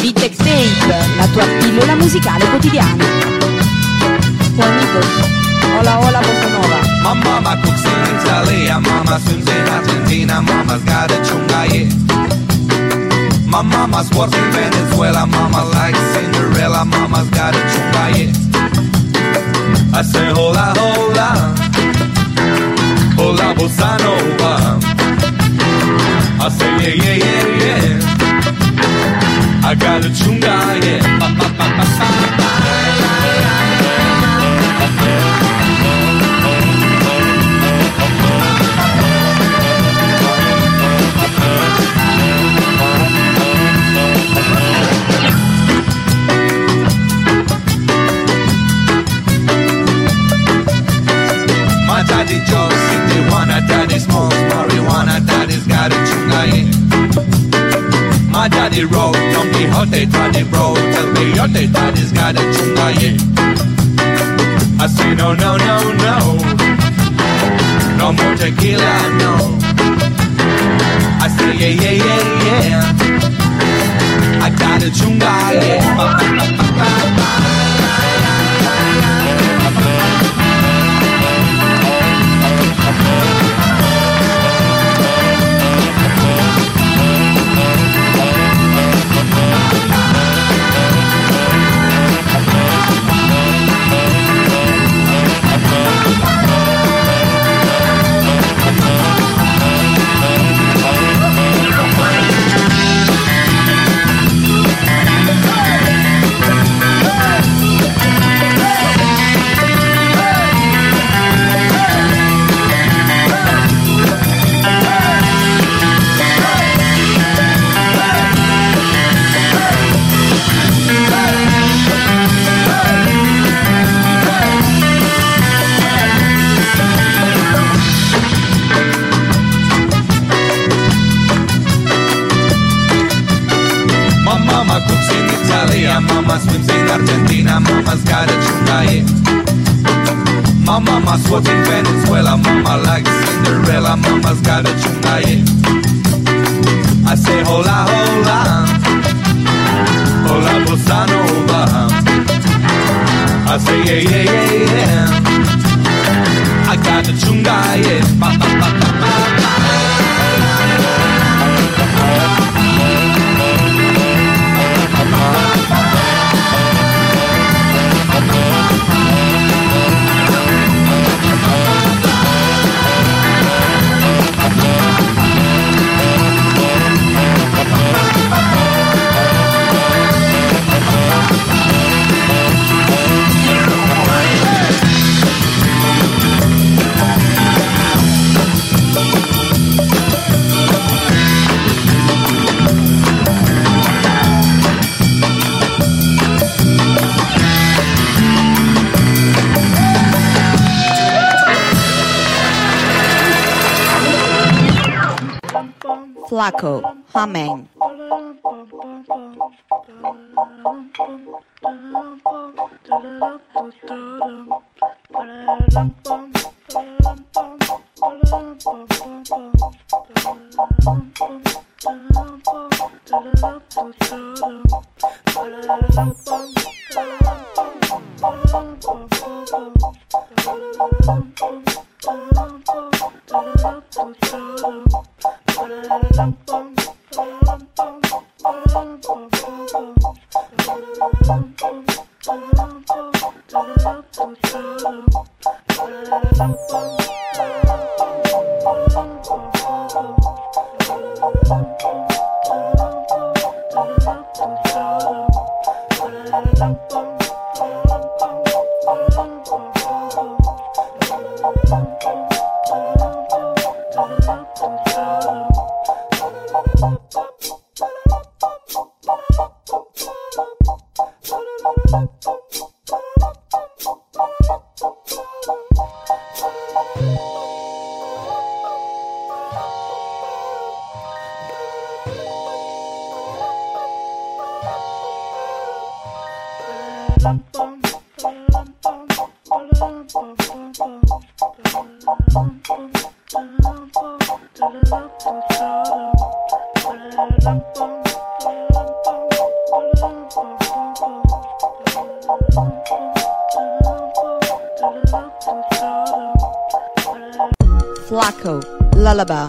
Beat Tape, la tua pillola musicale quotidiana. Juanitos, hola hola bossa nova. My mama cooks in Italy, mama swims in Argentina, mama's got a chunga, yeah. My mama's works in Venezuela, mama likes Cinderella, mama's got a chunga, yeah. I say hola hola, hola bossa nova. I say yeah yeah yeah yeah, I got a chunga, yeah. Ba, ba, ba, ba, ba, ba. My daddy just Tijuana, daddy smokes marijuana, daddy's got a chunga, yeah. My daddy wrote Don Quixote, daddy wrote El Quixote, daddy's got a chunga, yeah. I say no, no, no, no, no more tequila, no. I say yeah, yeah, yeah, yeah, I got a chunga, yeah. Ba, ba, ba, ba, ba, ba. Mama swims in Argentina, mama's got a chunga, yeah. My mama's works in Venezuela, mama likes Cinderella, mama's got a chunga, yeah. I say hola, hola, hola bossa nova. I say yeah, yeah, yeah, yeah, I got a chunga, yeah. Ba, ba, ba, ba, ba, ba. Flaco, Amen. Flaco, Lullaby.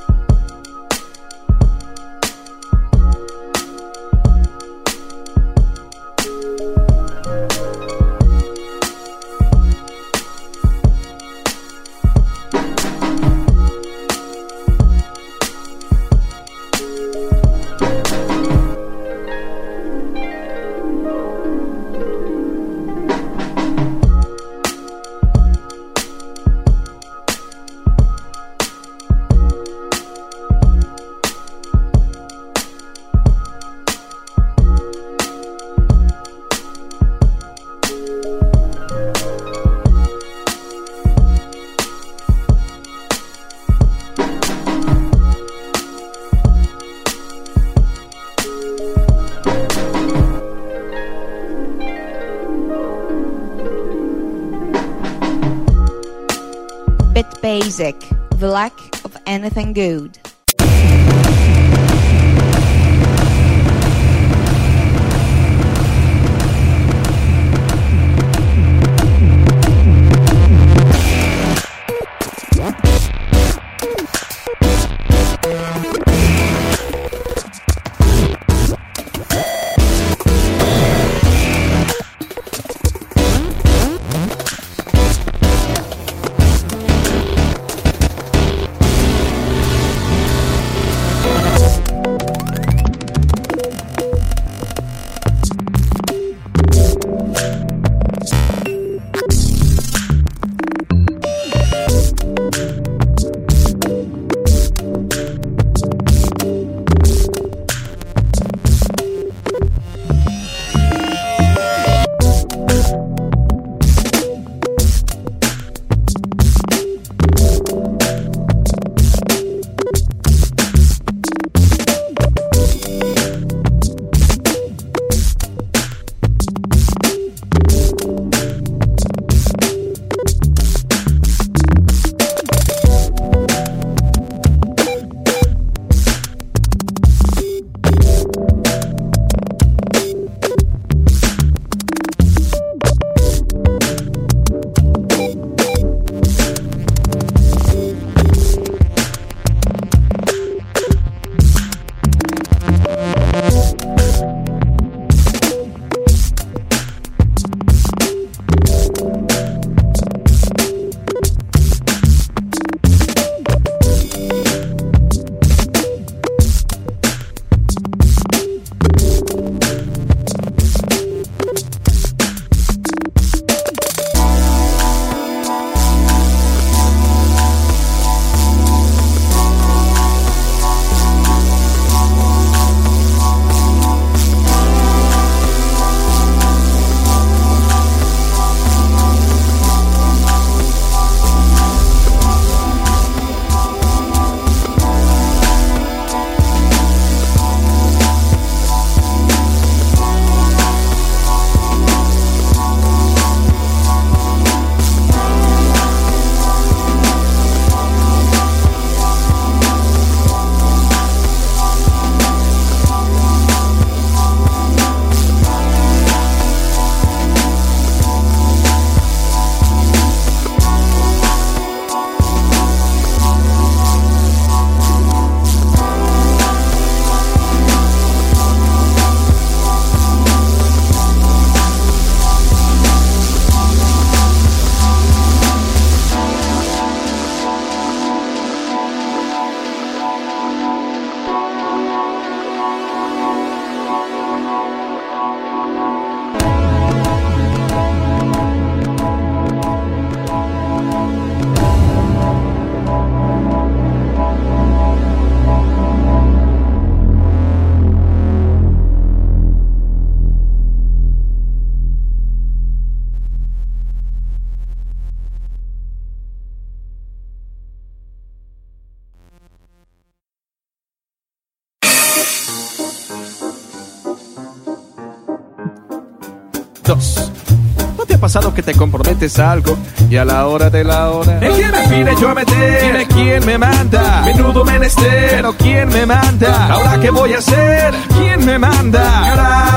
Basic, the lack of anything good. Dos. ¿No te ha pasado que te comprometes a algo y a la hora de la hora? ¿En quién me vine yo a meter? Dime quién me manda. Menudo menester, pero ¿quién me manda? ¿Ahora qué voy a hacer? ¿Quién me manda?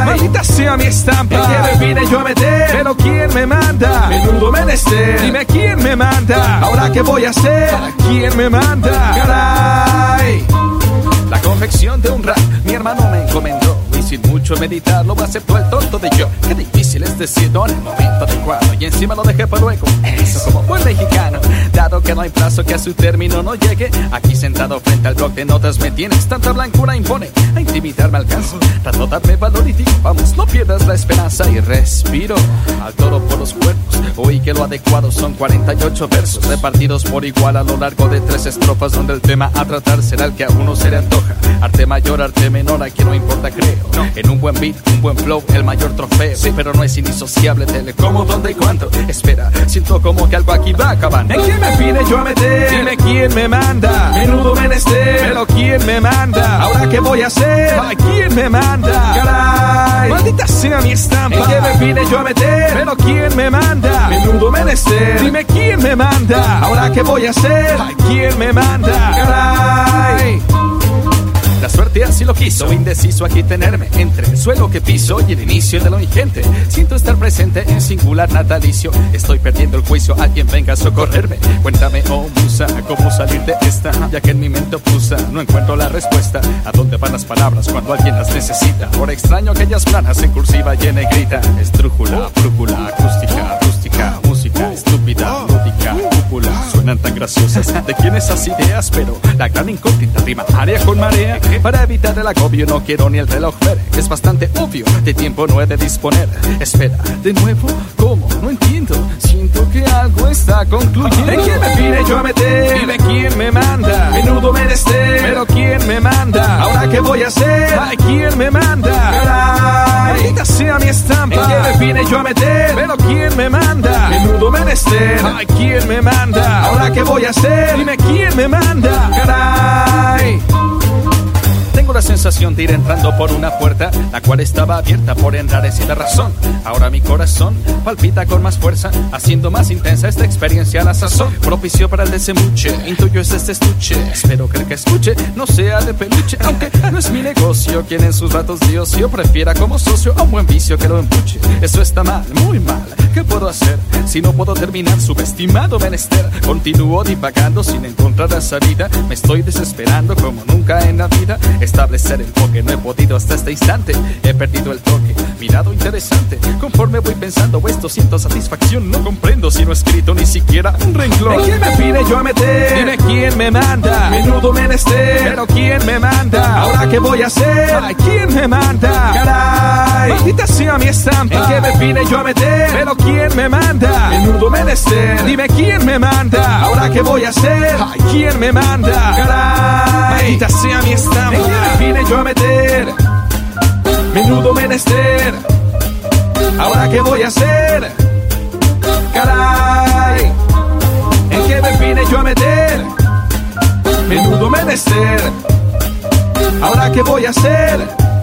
maldita sea mi estampa. ¿En qué me vine yo a meter? Pero ¿quién me manda? Menudo menester. Dime quién me manda. Ahora qué voy a hacer. ¿Quién me manda? Caray. La confección de un rap mi hermano me encomendó. Y sin mucho meditar lo aceptó el tonto de yo. Qué difícil es decir no en el momento adecuado. Y encima lo dejé para luego. Eso como buen mexicano. Dado que no hay plazo que a su término no llegue, aquí sentado frente al bloc de notas me tienes. Tanta blancura impone, a intimidarme alcanzo. Trato de darme valor y digo, vamos, no pierdas la esperanza. Y respiro al toro por los cuerpos. Oí que lo adecuado son 48 versos repartidos por igual a lo largo de 3 estrofas, donde el tema a tratar será el que a uno se le antoja. Arte mayor, arte menor, aquí no importa creo. En un buen beat, un buen flow, el mayor trofeo. Sí, pero no es indisociable, tele, cómo, dónde y cuándo. Espera, siento como que algo aquí va acabando. ¿En quién me vine yo a meter? Dime quién me manda. Menudo menester. Pero ¿quién me manda? Ahora qué voy a hacer. ¿A quién me manda? Caray, maldita sea mi estampa. ¿En qué me vine yo a meter? Pero ¿quién me manda? Menudo menester. Dime quién me manda. Ahora qué voy a hacer. ¿A quién me manda? Caray. La suerte así lo quiso, indeciso aquí tenerme entre el suelo que piso y el inicio de lo ingente. Siento estar presente en singular natalicio. Estoy perdiendo el juicio, alguien venga a socorrerme. Cuéntame, oh musa, cómo salir de esta, ya que en mi mente obtusa no encuentro la respuesta. ¿A dónde van las palabras cuando alguien las necesita? Por extraño aquellas planas en cursiva y en negrita. Estrújula, brújula, acústica, rústica, música estúpida, lúdica, cúpula. Suenan tan graciosas, ¿de quién esas ideas? Pero la gran incógnita rima área con marea. Para evitar el agobio no quiero ni el reloj ver. Es bastante obvio, de tiempo no he de disponer. Espera, de nuevo, ¿cómo? No entiendo. Siento que algo está concluyendo. ¿En quién me vine yo a meter? Dime quién me manda. Menudo menester. Pero ¿quién me manda? Ahora qué voy a hacer. ¿A quién me manda? Caray, maldita sea mi estampa. ¿En quién me vine yo a meter? Pero ¿quién me manda? Menudo menester. ¿A quién me manda? Ahora qué voy a hacer. Dime quién me manda. Caray. Tengo la sensación de ir entrando por una puerta, la cual estaba abierta por enrarecida razón. Ahora mi corazón palpita con más fuerza, haciendo más intensa esta experiencia a la sazón. Propicio para el desembuche, intuyo es este estuche. Espero que el que escuche no sea de peluche, aunque no es mi negocio. Quien en sus ratos de ocio prefiera como socio a un buen vicio que lo empuche. Eso está mal, muy mal. ¿Qué puedo hacer si no puedo terminar subestimado menester? Continúo divagando sin encontrar la salida. Me estoy desesperando como nunca en la vida. Establecer enfoque no he podido hasta este instante. He perdido el toque, mirado interesante. Conforme voy pensando esto siento satisfacción. No comprendo si no he escrito ni siquiera un renglón. ¿En quién me vine yo a meter? Dime quién me manda. Menudo menester. Pero ¿quién me manda? Ahora qué voy a hacer. ¿A quién me manda? Caray, maldita sea mi estampa. ¿En qué me vine yo a meter? Pero ¿quién me manda? Menudo menester. Dime quién me manda. Ahora qué voy a hacer. ¿A quién me manda? Caray, maldita sea mi estampa. ¿En qué me vine yo a meter? Menudo menester. Ahora qué voy a hacer. Caray, ¿en qué me vine yo a meter? Menudo menester. Ahora qué voy a hacer.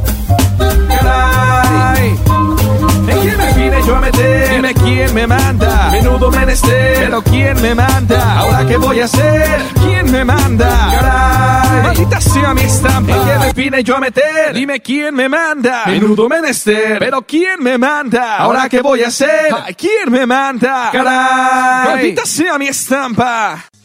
Caray, ¿en qué me vine yo a meter? Dime quién me manda. Menudo menester. Pero ¿quién me manda? Ahora qué voy a hacer. ¿Quién me manda? Caray, maldita sea mi estampa. ¿En qué me vine yo a meter? Dime quién me manda. Menudo menester. Pero ¿quién me manda? Ahora qué voy a hacer. ¿Quién me manda? Caray, maldita sea mi estampa.